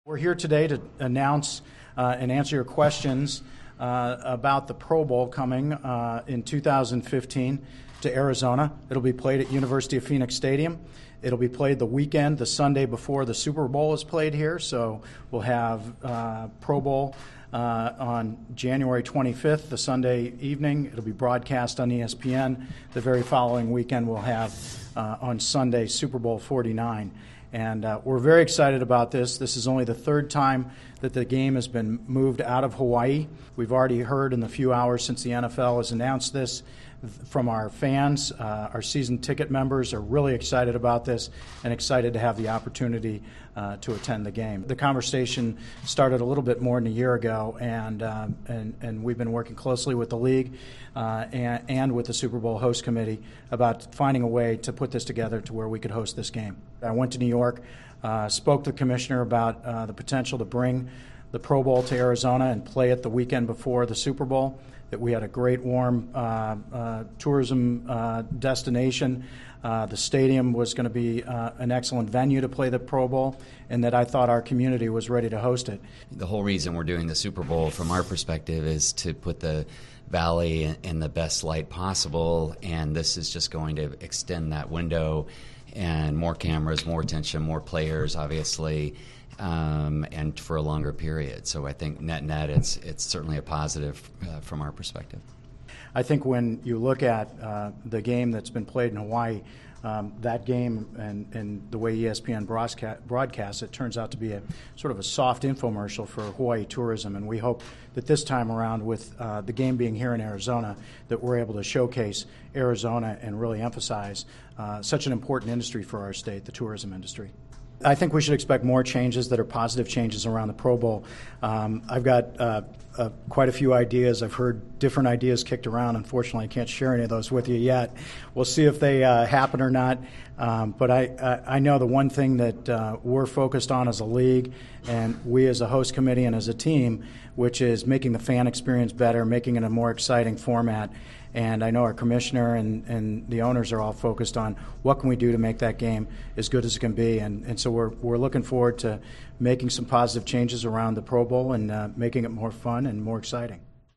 We're here today to announce and answer your questions about the Pro Bowl coming in 2015 to Arizona. It'll be played at University of Phoenix Stadium. It'll be played the weekend, the Sunday before the Super Bowl is played here. So we'll have Pro Bowl on January 25th, the Sunday evening. It'll be broadcast on ESPN. The very following weekend we'll have on Sunday Super Bowl 49. And we're very excited about this. This is only the third time that the game has been moved out of Hawaii. We've already heard in the few hours since the NFL has announced this from our fans. Our season ticket members are really excited about this and excited to have the opportunity to attend the game. The conversation started a little bit more than a year ago, and we've been working closely with the league and with the Super Bowl host committee about finding a way to put this together to where we could host this game. I went to New York, spoke to the commissioner about the potential to bring the Pro Bowl to Arizona and play it the weekend before the Super Bowl, that we had a great warm tourism destination. The stadium was going to be an excellent venue to play the Pro Bowl, and that I thought our community was ready to host it. The whole reason we're doing the Super Bowl from our perspective is to put the Valley in the best light possible, and this is just going to extend that window, and more cameras, more attention, more players, obviously, and for a longer period. So I think net, it's certainly a positive from our perspective. I think when you look at the game that's been played in Hawaii, that game and the way ESPN broadcasts it turns out to be a sort of a soft infomercial for Hawaii tourism, and we hope that this time around, with the game being here in Arizona, that we're able to showcase Arizona and really emphasize such an important industry for our state, the tourism industry. I think we should expect more changes that are positive changes around the Pro Bowl. I've got quite a few ideas. I've heard different ideas kicked around. Unfortunately, I can't share any of those with you yet. We'll see if they happen or not. But I know the one thing that we're focused on as a league, and we as a host committee and as a team, which is making the fan experience better, making it a more exciting format. And I know our commissioner and the owners are all focused on what can we do to make that game as good as it can be. And so we're looking forward to making some positive changes around the Pro Bowl and making it more fun and more exciting.